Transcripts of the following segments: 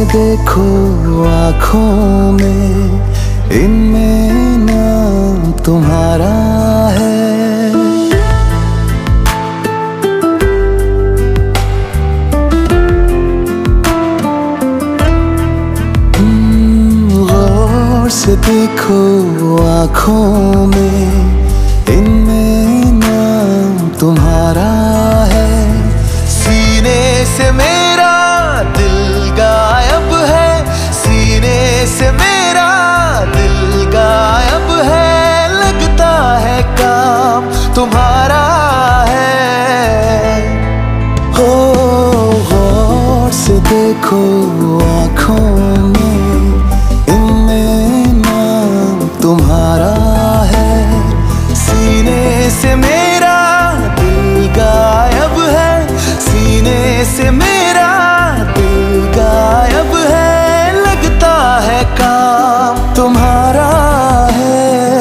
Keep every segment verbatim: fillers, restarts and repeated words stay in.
देखो आँखों में, इनमें नाम तुम्हारा है। गौर से देखो आँखों में, इनमें नाम तुम्हारा है। सीने से मेरा दिल गायब है, सीने से मेरा दिल गायब है। लगता है काम तुम्हारा है। हो गौर से देखो आँखों में, इनमें नाम तुम्हारा है। सीने से मेरा दिल गायब है, सीने से मेरा दिल गायब है। लगता है काम तुम्हारा है।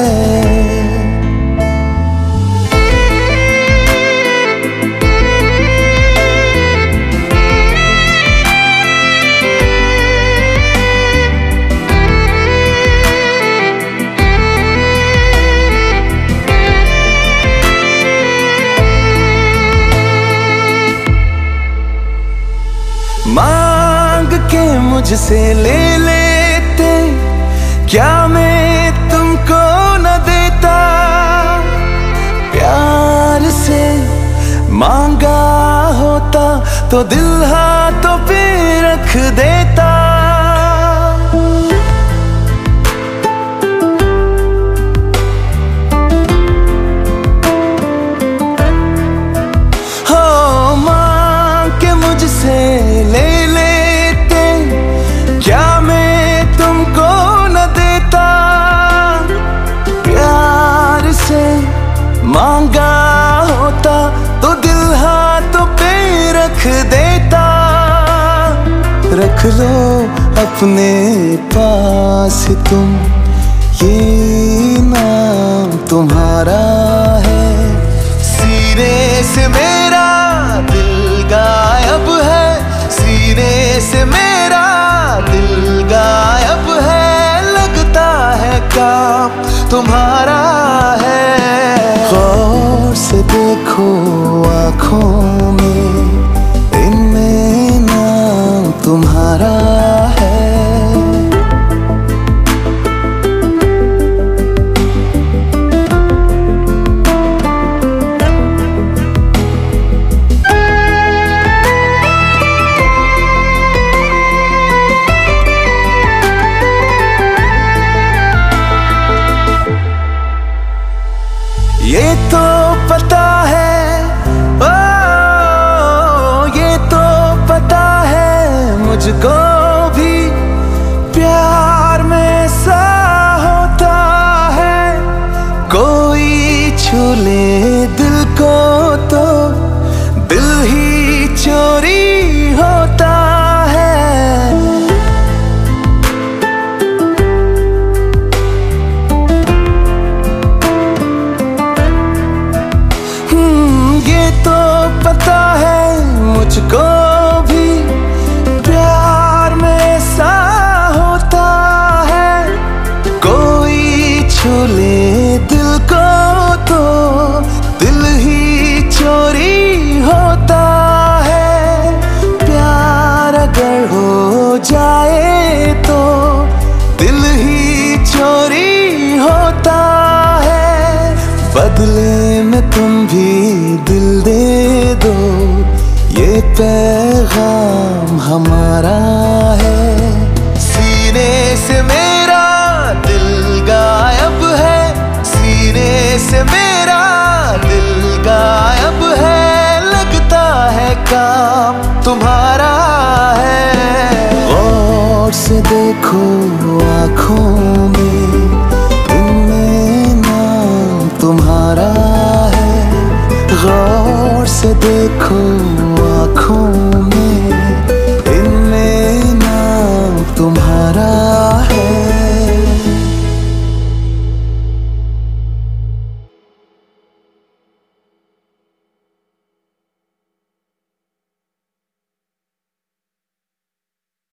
मांग के मुझसे ले लेते, क्या मैं तुमको न देता। प्यार से मांगा होता तो दिल हाथों पे रख देता। हो मांग के मुझसे ले लेते, क्या मैं तुमको न देता। प्यार से मांगा होता तो दिल हाथों पे रख देता। रख लो अपने पास तुम, ये नाम तुम्हारा है। सीने से मेरा दिल गायब है, सीने से मेरा दिल गायब है। लगता है काम तुम्हारा है। गौर से देखो आँखों में, इनमें नाम तुम्हारा है। ये तो पता है, ओ ये तो पता है मुझको भी, प्यार में सा होता है। कोई छू ले दिल को तो दिल ही चोरी होता है। तो पता है मुझको भी, प्यार में सा होता है। कोई छू ले दिल को तो दिल ही चोरी होता है। प्यार अगर हो जाए तो दिल ही चोरी होता है। बदले में तुम भी दिल दे दो, ये पैगाम हमारा है। सीने से मेरा दिल गायब है, सीने से मेरा दिल गायब है। लगता है काम तुम्हारा है। गौर से देखो आँखों में, इनमें नाम तुम्हारा है। गौर से देखो आँखों